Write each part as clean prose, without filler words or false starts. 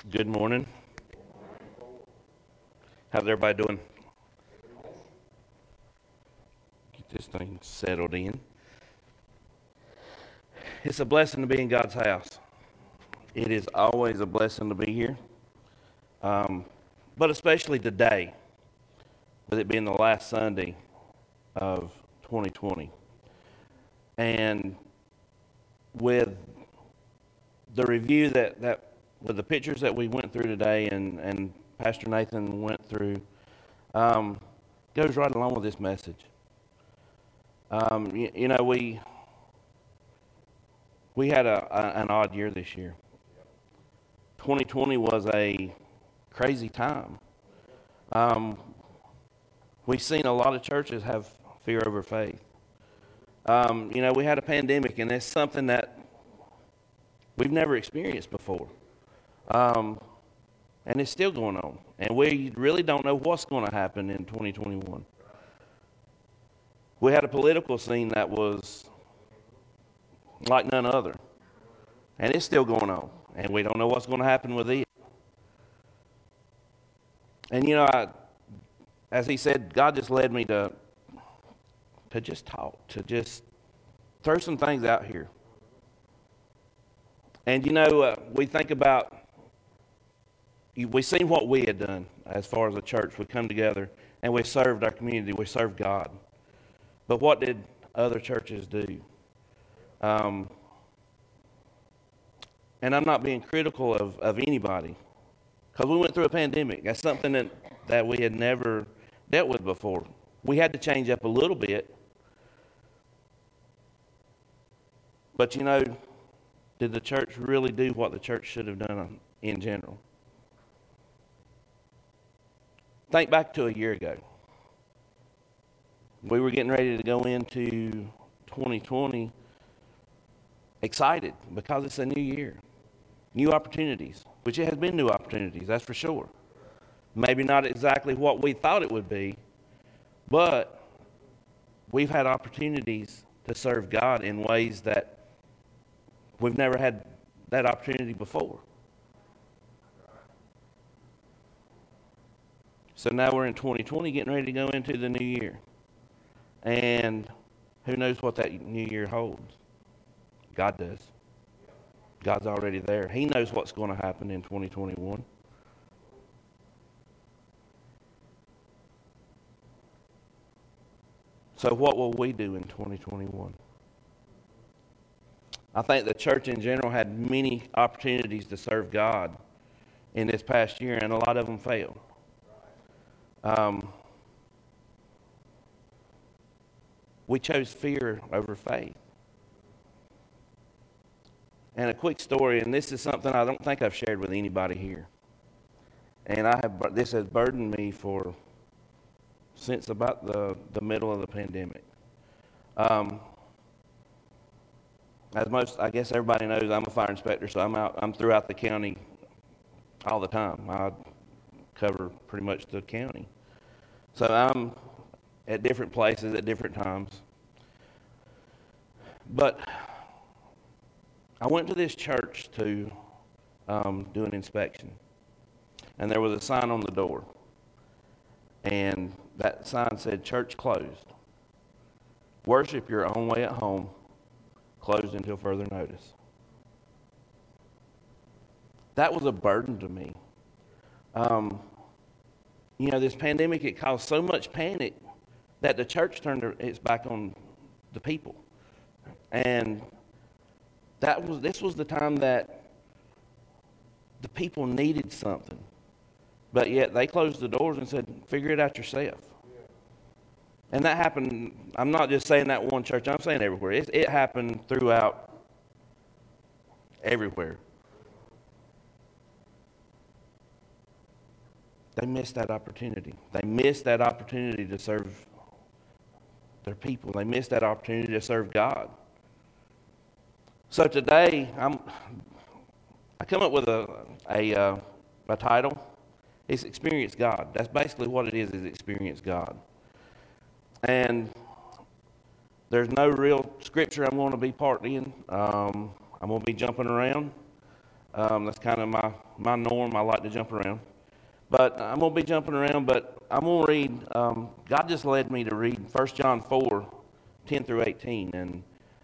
Good morning. How's everybody doing? Get this thing settled in. It's a blessing to be in God's house. It is always a blessing to be here, but especially today, with it being the last Sunday of 2020. And with the review that with the pictures that we went through today and Pastor Nathan went through, goes right along with this message. We had an odd year this year. 2020 was a crazy time. We've seen a lot of churches have fear over faith. We had a pandemic, and it's something that we've never experienced before. And it's still going on. And we really don't know what's going to happen in 2021. We had a political scene that was like none other. And it's still going on. And we don't know what's going to happen with it. And as he said, God just led me to just talk, to just throw some things out here. And we think about, we've seen what we had done as far as a church. We come together and we served our community, we served God. But what did other churches do? And I'm not being critical of anybody, because we went through a pandemic. That's something that we had never dealt with before. We had to change up a little bit. But did the church really do what the church should have done in general? Think back to a year ago. We were getting ready to go into 2020 excited because it's a new year. New opportunities, which it has been new opportunities, that's for sure. Maybe not exactly what we thought it would be, but we've had opportunities to serve God in ways that we've never had that opportunity before. So now we're in 2020, getting ready to go into the new year. And who knows what that new year holds? God does. God's already there. He knows what's going to happen in 2021. So what will we do in 2021? I think the church in general had many opportunities to serve God in this past year, and a lot of them failed. We chose fear over faith. And a quick story, and this is something I don't think I've shared with anybody here. And this has burdened me since about the middle of the pandemic. I guess everybody knows, I'm a fire inspector, so I'm throughout the county all the time. I cover pretty much the county. So I'm at different places at different times. But I went to this church to do an inspection. And there was a sign on the door. And that sign said, "Church closed. Worship your own way at home. Closed until further notice." That was a burden to me. This pandemic, it caused so much panic that the church turned its back on the people. And this was the time that the people needed something. But yet they closed the doors and said, "Figure it out yourself." Yeah. And that happened, I'm not just saying that one church, I'm saying everywhere. It happened throughout everywhere. They missed that opportunity. They missed that opportunity to serve their people. They missed that opportunity to serve God. So today, I come up with a title. It's Experience God. That's basically what it is Experience God. And there's no real scripture I'm going to be part in. I'm going to be jumping around. That's kind of my norm. I like to jump around. But I'm going to be jumping around, but I'm going to read, God just led me to read 1 John 4, 10 through 18. And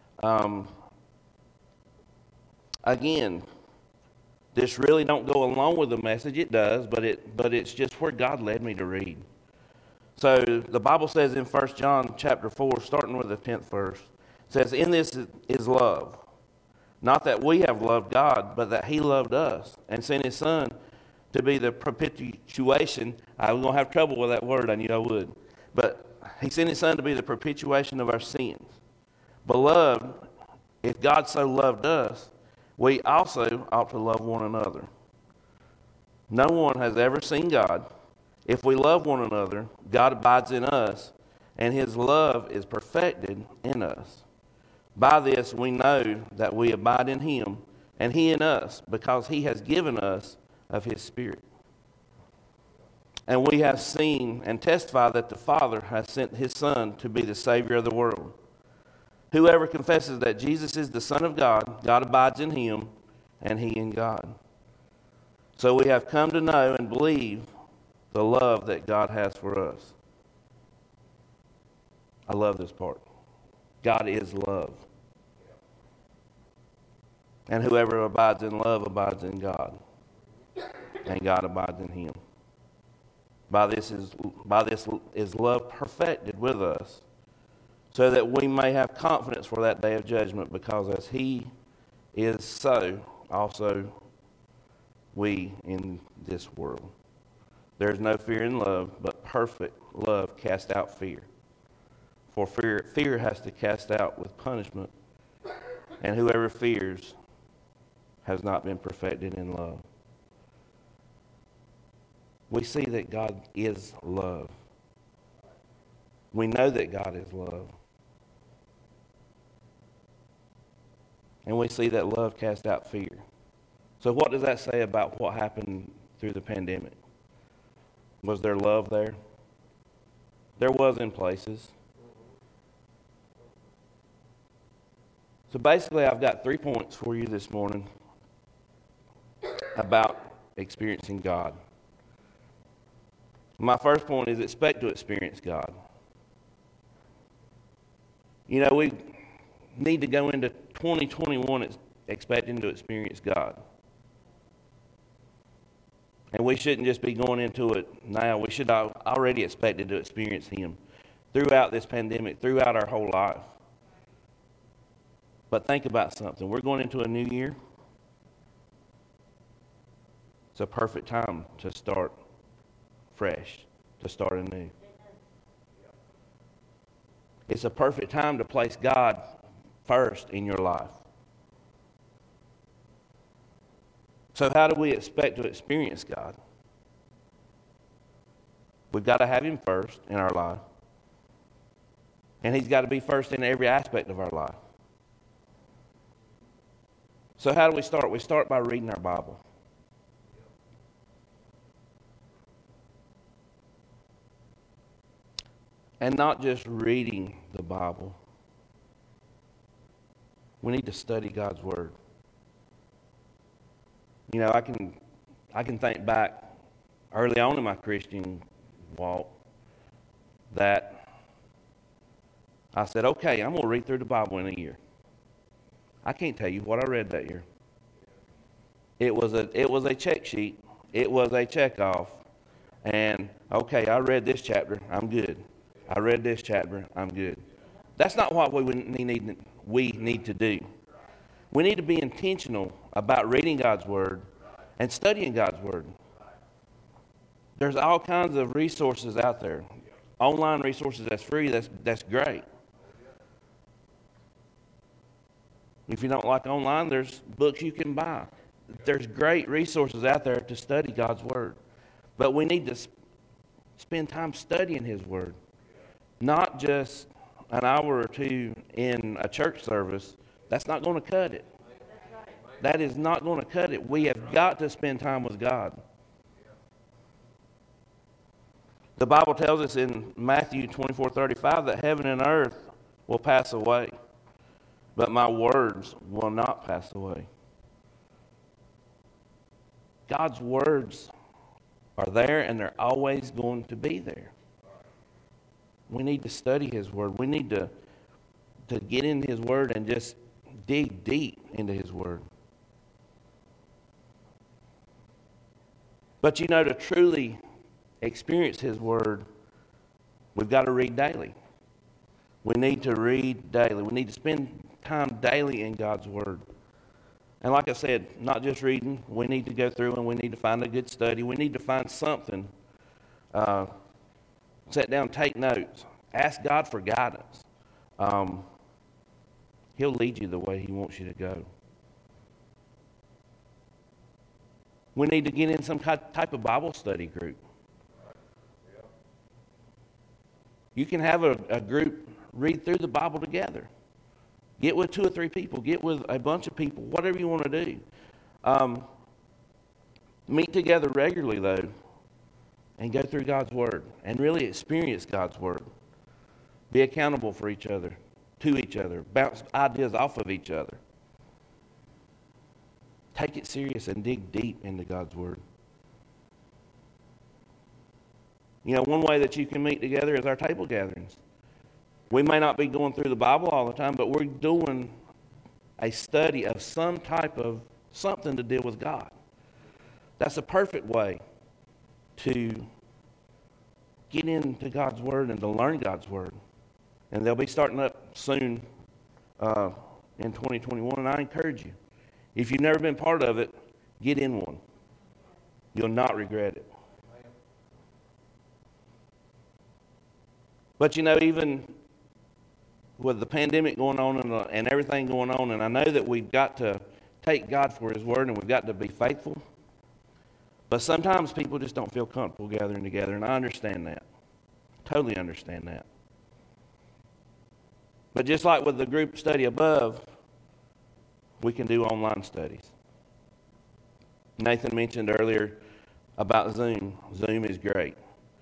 again, this really don't go along with the message. It does, but it's just where God led me to read. So the Bible says in 1 John chapter 4, starting with the 10th verse, it says, "In this is love, not that we have loved God, but that he loved us and sent his Son to be the propitiation." I was going to have trouble with that word, I knew I would. But he sent his Son to be the propitiation of our sins. Beloved, if God so loved us, we also ought to love one another. No one has ever seen God. If we love one another, God abides in us, and his love is perfected in us. By this we know that we abide in him, and he in us, because he has given us of his Spirit. And we have seen and testify that the Father has sent his Son to be the Savior of the world. Whoever confesses that Jesus is the Son of God, God abides in him, and he in God. So we have come to know and believe the love that God has for us. I love this part. God is love. And whoever abides in love abides in God, and God abides in him. By this is love perfected with us, so that we may have confidence for that day of judgment, because as he is, so also we in this world. There is no fear in love, but perfect love casts out fear. For fear has to cast out with punishment, and whoever fears has not been perfected in love. We see that God is love. We know that God is love. And we see that love casts out fear. So what does that say about what happened through the pandemic? Was there love there? There was in places. So basically, I've got 3 points for you this morning about experiencing God. My first point is expect to experience God. You know, we need to go into 2021 expecting to experience God. And we shouldn't just be going into it now. We should have already expected to experience him throughout this pandemic, throughout our whole life. But think about something. We're going into a new year. It's a perfect time to start fresh, to start anew. It's a perfect time to place God first in your life. So how do we expect to experience God? We've got to have him first in our life. And he's got to be first in every aspect of our life. So how do we start? We start by reading our Bible. And not just reading the Bible. We need to study God's Word. You know, I can think back early on in my Christian walk that I said, okay, I'm going to read through the Bible in a year. I can't tell you what I read that year. It was a check sheet. It was a check off. And okay, I read this chapter. I'm good. I read this chapter. I'm good. That's not what we need to do. We need to be intentional about reading God's Word and studying God's Word. There's all kinds of resources out there. Online resources that's free, that's great. If you don't like online, there's books you can buy. There's great resources out there to study God's Word. But we need to spend time studying His Word. Not just an hour or two in a church service. That's not going to cut it. That is not going to cut it. We have got to spend time with God. The Bible tells us in Matthew 24:35 that heaven and earth will pass away, but my words will not pass away. God's words are there, and they're always going to be there. We need to study His Word. We need to get in His Word and just dig deep into His Word. But to truly experience His Word, we've got to read daily. We need to read daily. We need to spend time daily in God's Word. And like I said, not just reading. We need to go through and we need to find a good study. We need to find something. Sit down, take notes. Ask God for guidance. He'll lead you the way He wants you to go. We need to get in some type of Bible study group. You can have a group read through the Bible together. Get with 2 or 3 people. Get with a bunch of people. Whatever you want to do. Meet together regularly, though, and go through God's Word and really experience God's Word. Be accountable for each other, to each other. Bounce ideas off of each other. Take it serious and dig deep into God's Word. One way that you can meet together is our table gatherings. We may not be going through the Bible all the time, but we're doing a study of some type of something to deal with God. That's a perfect way to get into God's Word and to learn God's Word. And they'll be starting up soon in 2021, and I encourage you. If you've never been part of it, get in one. You'll not regret it. But even with the pandemic going on and everything going on, and I know that we've got to take God for His Word and we've got to be faithful, but sometimes people just don't feel comfortable gathering together, and I understand that. Totally understand that. But just like with the group study above, we can do online studies. Nathan mentioned earlier about Zoom. Zoom is great.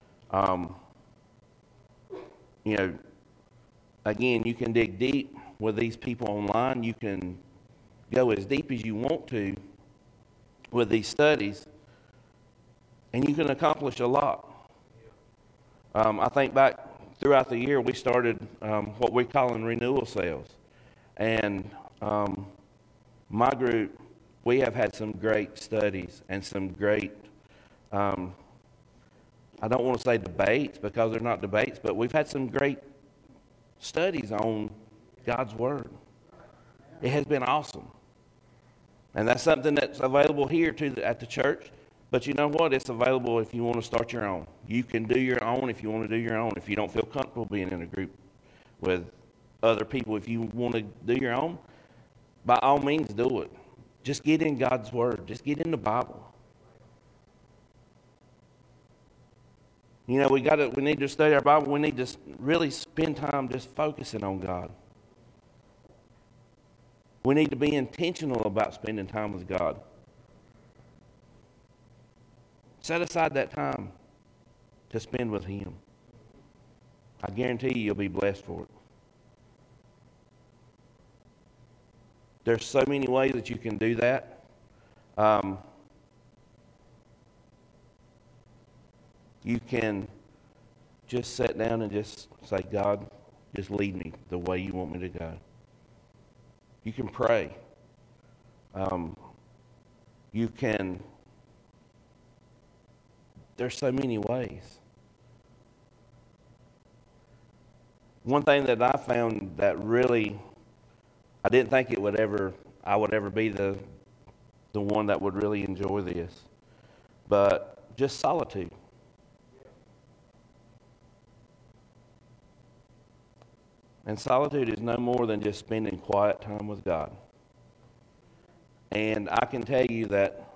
Again, you can dig deep with these people online. You can go as deep as you want to with these studies, and you can accomplish a lot. I think back throughout the year, we started what we're calling renewal sales. And my group, we have had some great studies and some great, I don't want to say debates because they're not debates, but we've had some great studies on God's Word. It has been awesome. And that's something that's available here at the church. But you know what? It's available if you want to start your own. You can do your own if you want to do your own. If you don't feel comfortable being in a group with other people, if you want to do your own, by all means do it. Just get in God's Word. Just get in the Bible. We need to study our Bible. We need to really spend time just focusing on God. We need to be intentional about spending time with God. Set aside that time to spend with Him. I guarantee you'll be blessed for it. There's so many ways that you can do that. You can just sit down and just say, God, just lead me the way you want me to go. You can pray. There's so many ways. One thing that I found that really, I didn't think I would ever be the one that would really enjoy this, but just solitude. And solitude is no more than just spending quiet time with God. And I can tell you that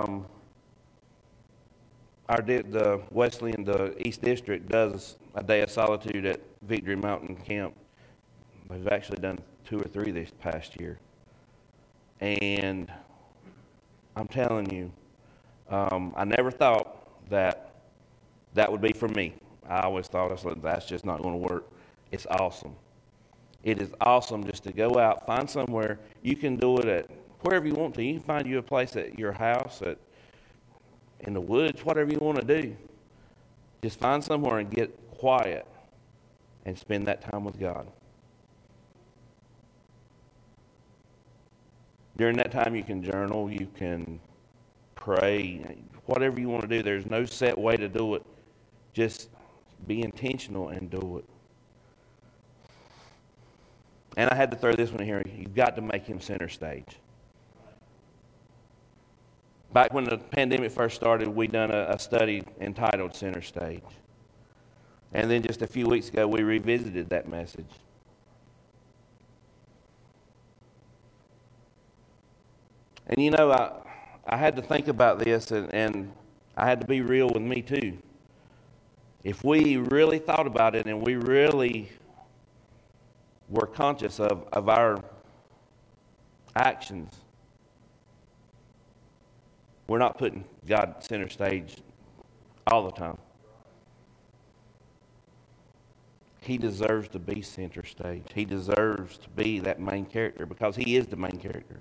the Wesleyan, the East District, does a day of solitude at Victory Mountain Camp. They've actually done 2 or 3 this past year. And I'm telling you, I never thought that would be for me. I always thought that's just not going to work. It's awesome. It is awesome just to go out, find somewhere. You can do it at wherever you want to. You can find you a place at your house, at in the woods, whatever you want to do. Just find somewhere and get quiet and spend that time with God. During that time, you can journal, you can pray, whatever you want to do. There's no set way to do it. Just be intentional and do it. And I had to throw this one in here. You've got to make him center stage. Back when the pandemic first started, we done a study entitled Center Stage. And then just a few weeks ago, we revisited that message. And you know, I had to think about this, and I had to be real with me too. If we really thought about it and we really were conscious of our actions, we're not putting God center stage all the time. He deserves to be center stage. He deserves to be that main character because he is the main character.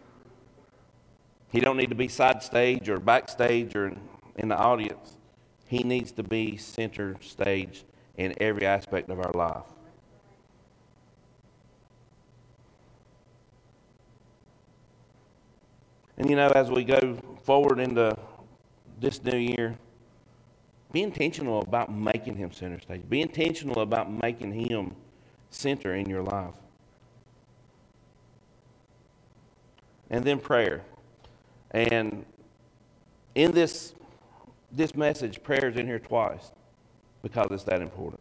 He don't need to be side stage or backstage or in the audience. He needs to be center stage in every aspect of our life. And you know, as we go forward into this new year, be intentional about making him center stage. Be intentional about making him center in your life. And then prayer. And in this message, prayer is in here twice because it's that important.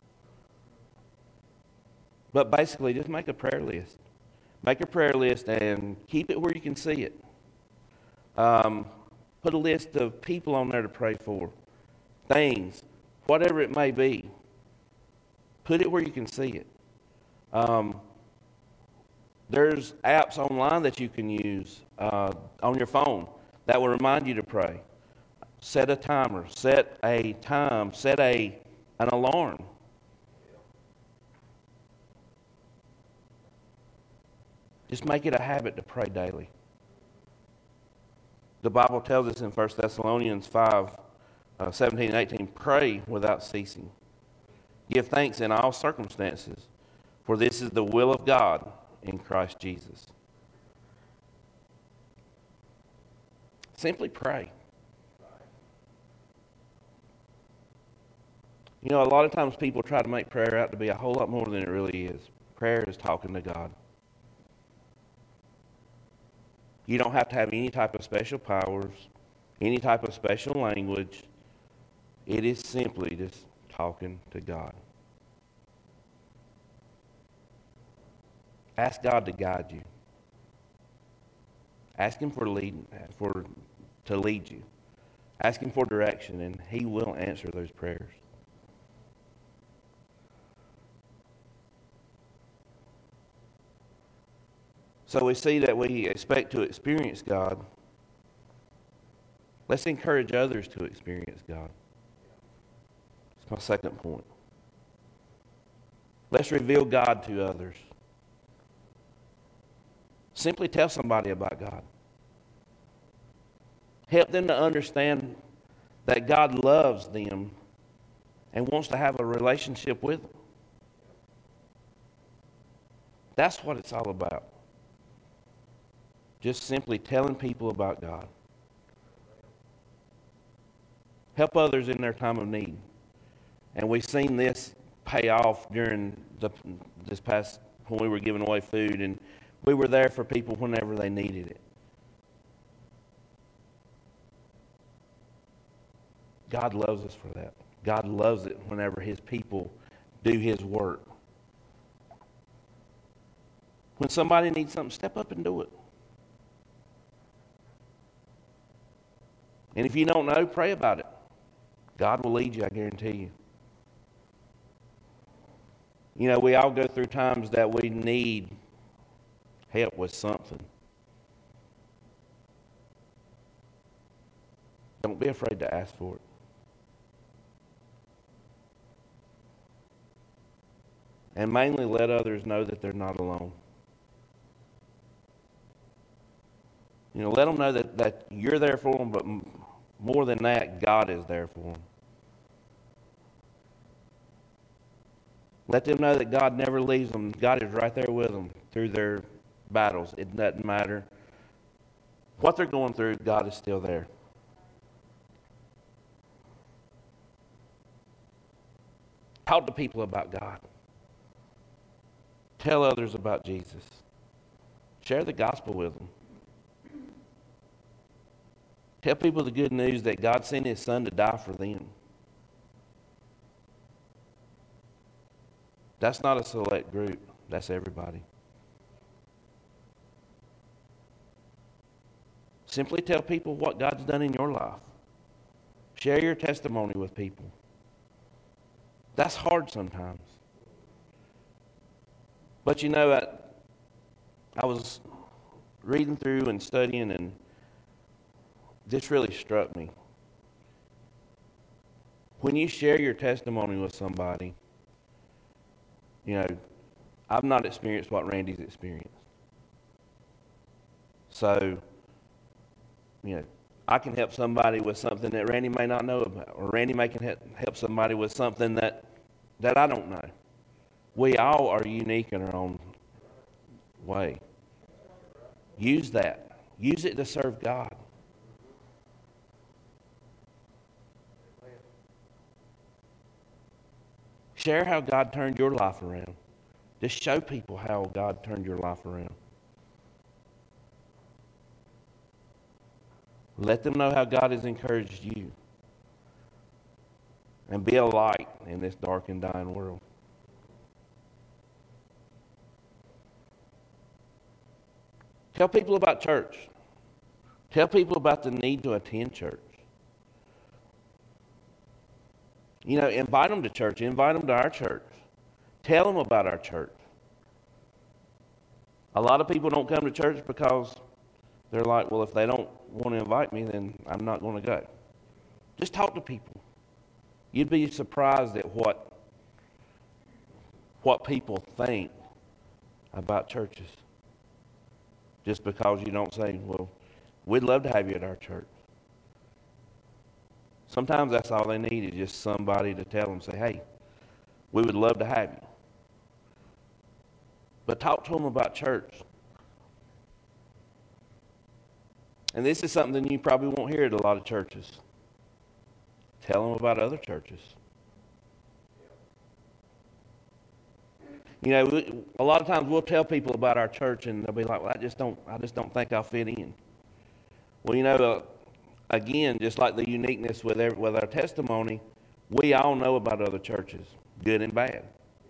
But basically, just make a prayer list. Make a prayer list and keep it where you can see it. Put a list of people on there to pray for, things, whatever it may be. Put it where you can see it. There's apps online that you can use on your phone that will remind you to pray. Set a timer, set a time, set an alarm. Just make it a habit to pray daily. The Bible tells us in 1 Thessalonians 5, 17 and 18, pray without ceasing. Give thanks in all circumstances, for this is the will of God in Christ Jesus. Simply pray. You know, a lot of times people try to make prayer out to be a whole lot more than it really is. Prayer is talking to God. You don't have to have any type of special powers, any type of special language. It is simply just talking to God. Ask God to guide you. Ask him to lead you. Ask him for direction, and he will answer those prayers. So we see that we expect to experience God. Let's encourage others to experience God. That's my second point. Let's reveal God to others. Simply tell somebody about God. Help them to understand that God loves them and wants to have a relationship with them. That's what it's all about. Just simply telling people about God. Help others in their time of need. And we've seen this pay off during this past, when we were giving away food, and we were there for people whenever they needed it. God loves us for that. God loves it whenever his people do his work. When somebody needs something, step up and do it. And if you don't know, pray about it. God will lead you, I guarantee you. You know, we all go through times that we need help with something. Don't be afraid to ask for it. And mainly let others know that they're not alone. You know, let them know that you're there for them, but more than that, God is there for them. Let them know that God never leaves them. God is right there with them through their battles. It doesn't matter what they're going through, God is still there. Talk to people about God. Tell others about Jesus. Share the gospel with them. Tell people the good news that God sent His Son to die for them. That's not a select group. That's everybody. Simply tell people what God's done in your life. Share your testimony with people. That's hard sometimes. But you know, I was reading through and studying, and this really struck me. When you share your testimony with somebody, you know, I've not experienced what Randy's experienced. So, you know, I can help somebody with something that Randy may not know about, or Randy can help somebody with something that I don't know. We all are unique in our own way. Use that. Use it to serve God. Share how God turned your life around. Just show people how God turned your life around. Let them know how God has encouraged you. And be a light in this dark and dying world. Tell people about church. Tell people about the need to attend church. You know, invite them to church. Invite them to our church. Tell them about our church. A lot of people don't come to church because they're like, well, if they don't want to invite me, then I'm not going to go. Just talk to people. You'd be surprised at what people think about churches. Just because you don't say, well, we'd love to have you at our church. Sometimes that's all they need is just somebody to tell them, say, hey, we would love to have you. But talk to them about church. And this is something you probably won't hear at a lot of churches. Tell them about other churches. You know, a lot of times we'll tell people about our church, and they'll be like, well, I just don't think I'll fit in. Well, you know, again, just like the uniqueness with our testimony, we all know about other churches, good and bad.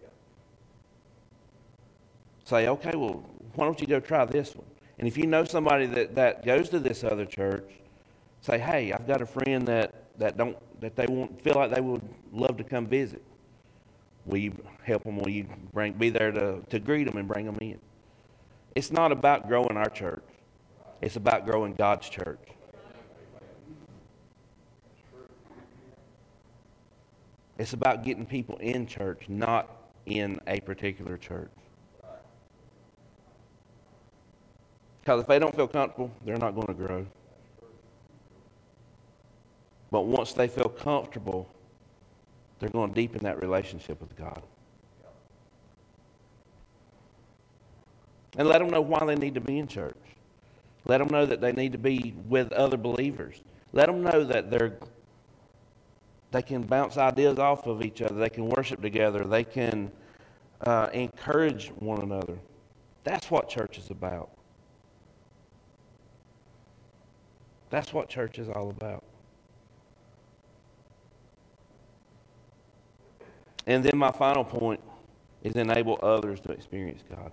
Say, okay, well, why don't you go try this one? And if you know somebody that goes to this other church, say, hey, I've got a friend that they won't feel like they would love to come visit. Will you help them? Will you be there to greet them and bring them in? It's not about growing our church. It's about growing God's church. It's about getting people in church, not in a particular church. Because if they don't feel comfortable, they're not going to grow. But once they feel comfortable, they're going to deepen that relationship with God. And let them know why they need to be in church. Let them know that they need to be with other believers. Let them know that they can bounce ideas off of each other. They can worship together. They can encourage one another. That's what church is about. That's what church is all about. And then my final point is enable others to experience God.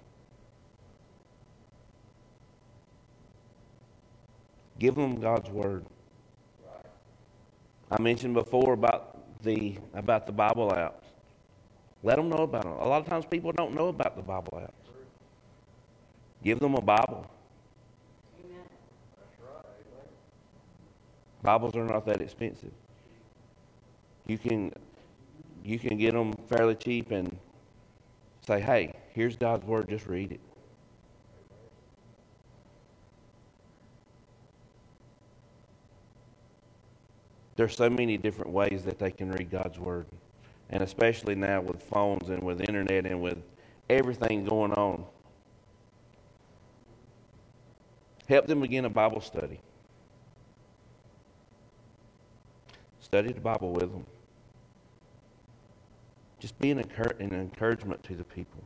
Give them God's Word. I mentioned before about the Bible apps. Let them know about them. A lot of times people don't know about the Bible apps. Give them a Bible. Amen. Bibles are not that expensive. You can get them fairly cheap and say, hey, here's God's Word, just read it. There's so many different ways that they can read God's Word. And especially now with phones and with internet and with everything going on. Help them begin a Bible study. Study the Bible with them. Just be an encouragement to the people.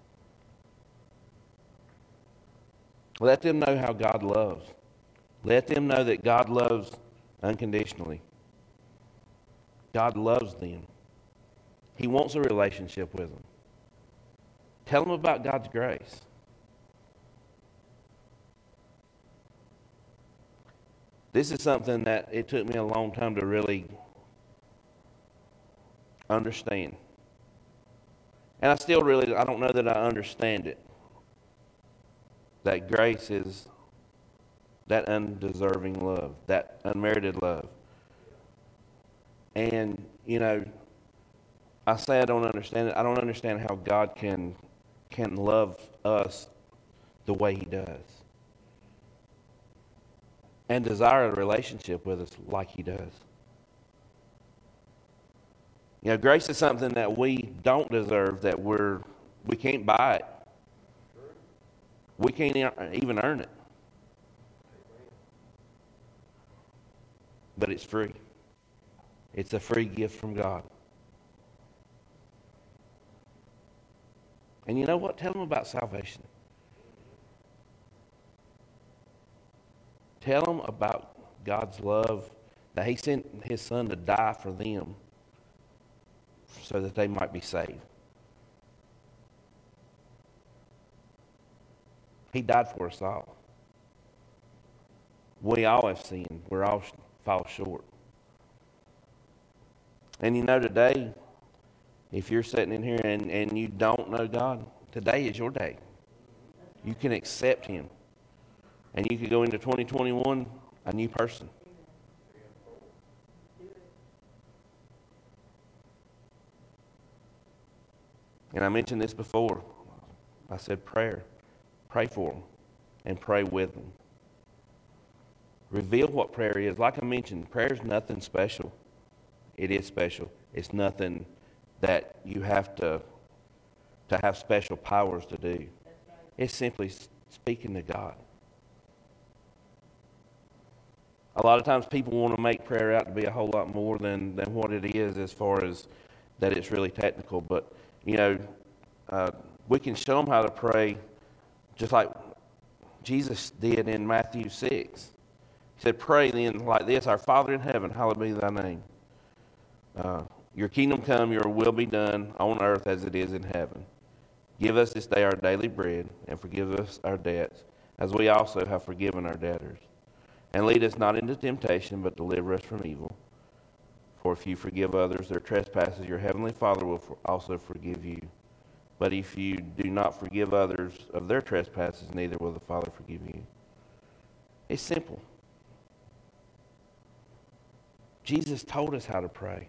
Let them know how God loves. Let them know that God loves unconditionally. God loves them. He wants a relationship with them. Tell them about God's grace. This is something that it took me a long time to really understand. And I don't know that I understand it. That grace is that undeserving love, that unmerited love. And, I say I don't understand it. I don't understand how God can love us the way He does. And desire a relationship with us like He does. Grace is something that we don't deserve, that we can't buy it. We can't even earn it. But it's free. It's a free gift from God. And you know what? Tell them about salvation. Tell them about God's love, that He sent His Son to die for them so that they might be saved. He died for us all. We all have sinned. We all fall short. And today, if you're sitting in here and you don't know God, today is your day. You can accept Him. And you could go into 2021 a new person. And I mentioned this before. I said prayer. Pray for them and pray with them. Reveal what prayer is. Like I mentioned, prayer is nothing special. It is special. It's nothing that you have to have special powers to do. It's simply speaking to God. A lot of times people want to make prayer out to be a whole lot more than what it is, as far as that it's really technical. But, we can show them how to pray just like Jesus did in Matthew 6. He said, pray then like this: Our Father in heaven, hallowed be thy name. Your kingdom come, your will be done on earth as it is in heaven. Give us this day our daily bread, and forgive us our debts, as we also have forgiven our debtors. And lead us not into temptation, but deliver us from evil. For if you forgive others their trespasses, your heavenly Father will also forgive you. But if you do not forgive others of their trespasses, neither will the Father forgive you. It's simple. Jesus told us how to pray.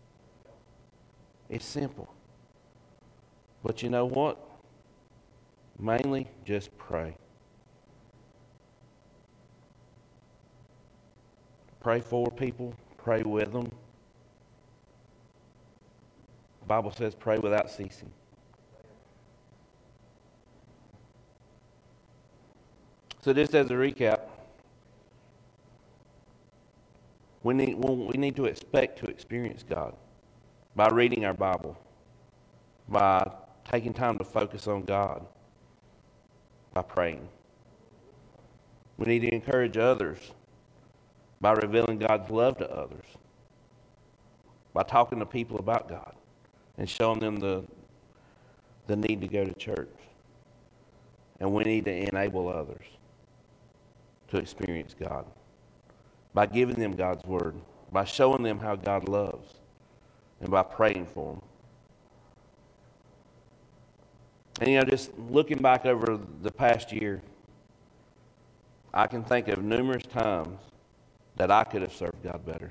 It's simple. But you know what? Mainly just pray. Pray for people. Pray with them. The Bible says pray without ceasing. So just as a recap, we need to expect to experience God by reading our Bible, by taking time to focus on God, by praying. We need to encourage others by revealing God's love to others, by talking to people about God and showing them the need to go to church. And we need to enable others to experience God by giving them God's Word, by showing them how God loves, and by praying for them. And just looking back over the past year, I can think of numerous times that I could have served God better.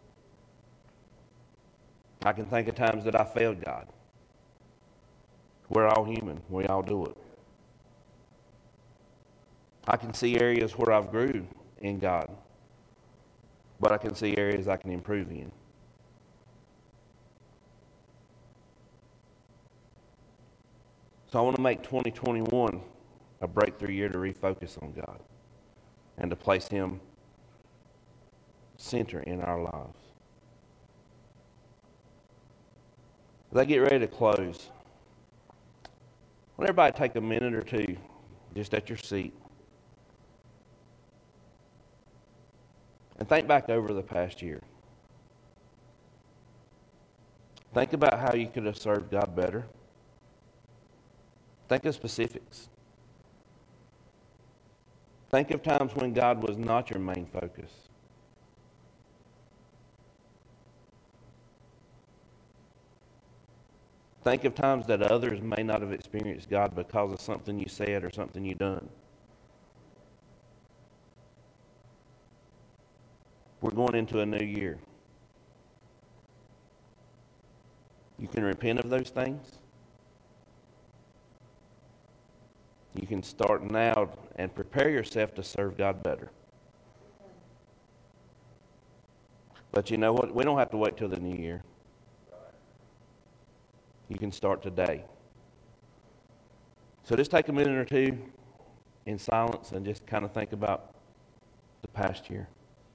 I can think of times that I failed God. We're all human. We all do it. I can see areas where I've grew in God. but I can see areas I can improve in. So I want to make 2021 a breakthrough year to refocus on God and to place Him center in our lives. As I get ready to close, I want everybody to take a minute or two just at your seat and think back over the past year. Think about how you could have served God better. Think of specifics. Think of times when God was not your main focus. Think of times that others may not have experienced God because of something you said or something you done. We're going into a new year. You can repent of those things. You can start now and prepare yourself to serve God better. But you know what? We don't have to wait till the new year. You can start today. So just take a minute or two in silence and just kind of think about the past year.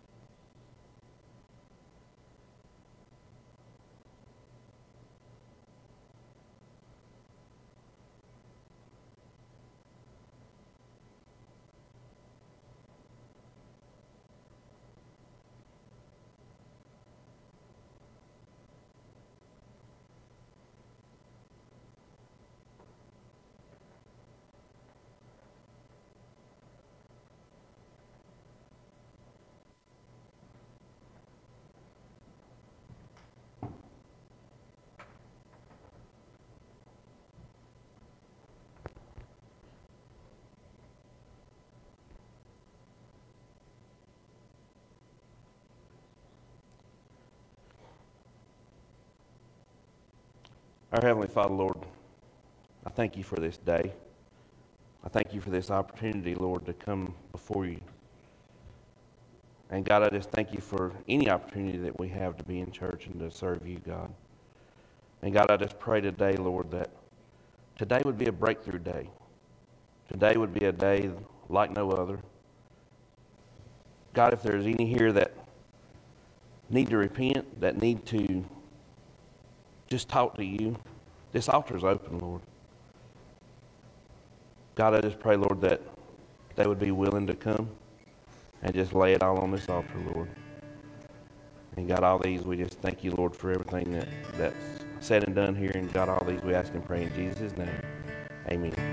Our Heavenly Father, Lord, I thank you for this day. I thank you for this opportunity, Lord, to come before you. And God, I just thank you for any opportunity that we have to be in church and to serve you, God. And God, I just pray today, Lord, that today would be a breakthrough day. Today would be a day like no other. God, if there's any here that need to repent, that need to just talk to you, this altar is open, Lord. God, I just pray, Lord, that they would be willing to come and just lay it all on this altar, Lord. And God, all these, we just thank you, Lord, for everything that's said and done here. And God, all these we ask and pray in Jesus' name. Amen.